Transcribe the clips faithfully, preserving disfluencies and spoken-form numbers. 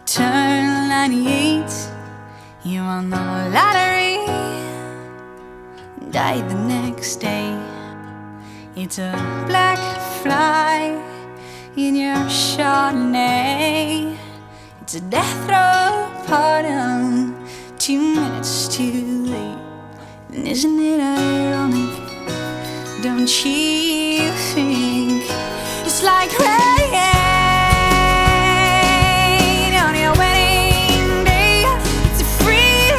turn ninety-eight, you won the lottery, died the next day. It's a black fly in your Chardonnay. It's a death row pardon, two minutes too late. And isn't it ironic? Don't you think it's like rain on your wedding day? It's a free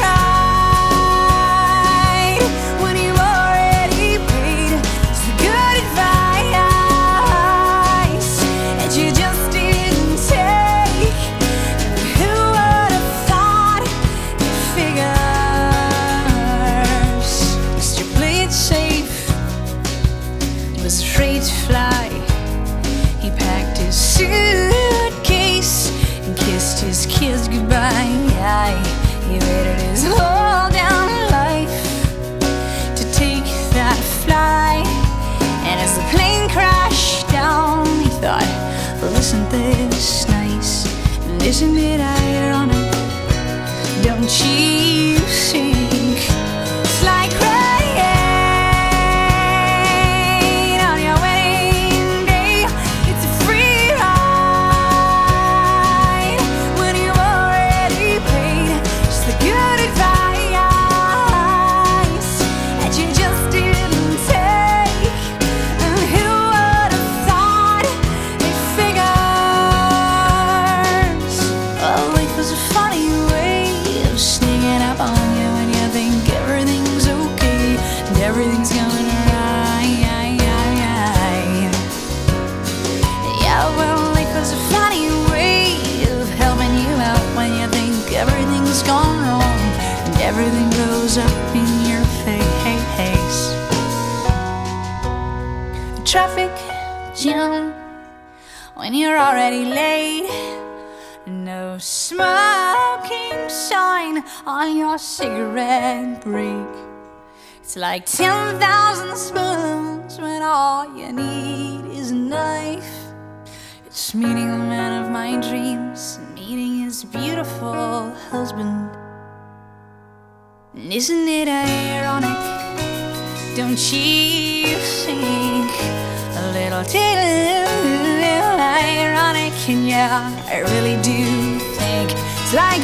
ride when you already paid. It's the good advice that you just didn't take. Who would have thought it figures? Mister Play It Safe was afraid to fly. He packed his suitcase and kissed his kids goodbye. He waited his whole damn life to take that flight. And as the plane crashed down, he thought, well, isn't this nice? And isn't it ironic? Don't you think it's like rain on your wedding day? It's a free ride when you already paid. Just the good advice that you just didn't take. And who would have thought it figures? Well, life was a funny way of sneaking up on you when you think everything's okay and everything's going right. Yeah, well, life was a funny way of helping you out when you think everything's gone wrong and everything blows up in your face. Traffic jam when you're already late. No smoking sign on your cigarette break. It's like ten thousand spoons when all you need is a knife. It's meeting the man of my dreams and meeting his beautiful husband. And isn't it ironic? Don't you think a little little ironic? And yeah, I really do think it's like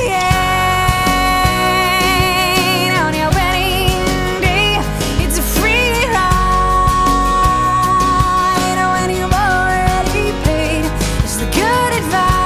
rain on your wedding day. It's a free ride when you've already paid. It's the good advice